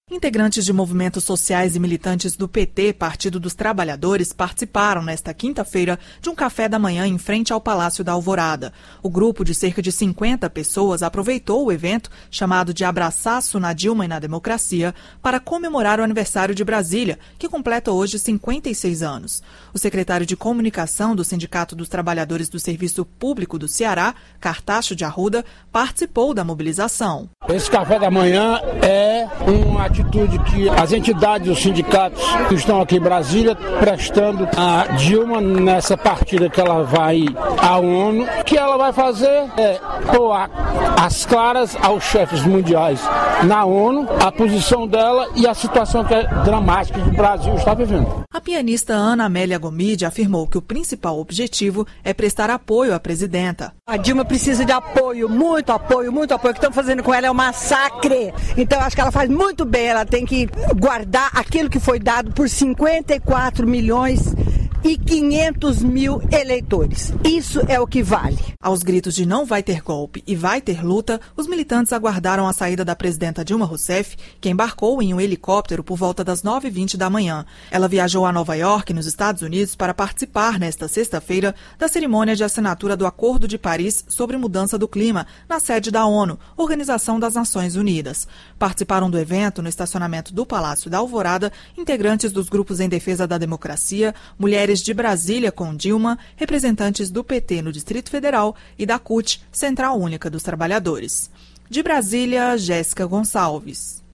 Integrantes de movimentos sociais e militantes do PT, Partido dos Trabalhadores, participaram nesta quinta-feira de um café da manhã em frente ao Palácio da Alvorada. O grupo de cerca de 50 pessoas aproveitou o evento, chamado de Abraçaço na Dilma e na Democracia, para comemorar o aniversário de Brasília, que completa hoje 56 anos. O secretário de Comunicação do Sindicato dos Trabalhadores do Serviço Público do Ceará, Cartacho de Arruda, participou da mobilização. Esse café da manhã é uma atitude que as entidades, os sindicatos que estão aqui em Brasília prestando a Dilma nessa partida que ela vai à ONU, que ela vai fazer pôr as claras aos chefes mundiais na ONU, a posição dela e a situação que é dramática que o Brasil está vivendo. A pianista Ana Amélia Gomide afirmou que o principal objetivo é prestar apoio à presidenta. A Dilma precisa de apoio, muito apoio, muito apoio. O que estão fazendo com ela é um massacre. Então, acho que ela faz muito bem. Ela tem que guardar aquilo que foi dado por 54 milhões e 500 mil eleitores. Isso é o que vale. Aos gritos de não vai ter golpe e vai ter luta, os militantes aguardaram a saída da presidenta Dilma Rousseff, que embarcou em um helicóptero por volta das 9h20 da manhã. Ela viajou a Nova York, nos Estados Unidos, para participar nesta sexta-feira da cerimônia de assinatura do Acordo de Paris sobre mudança do clima, na sede da ONU, Organização das Nações Unidas. Participaram do evento, no estacionamento do Palácio da Alvorada, integrantes dos grupos em defesa da democracia, mulheres de Brasília com Dilma, representantes do PT no Distrito Federal e da CUT, Central Única dos Trabalhadores. De Brasília, Jéssica Gonçalves.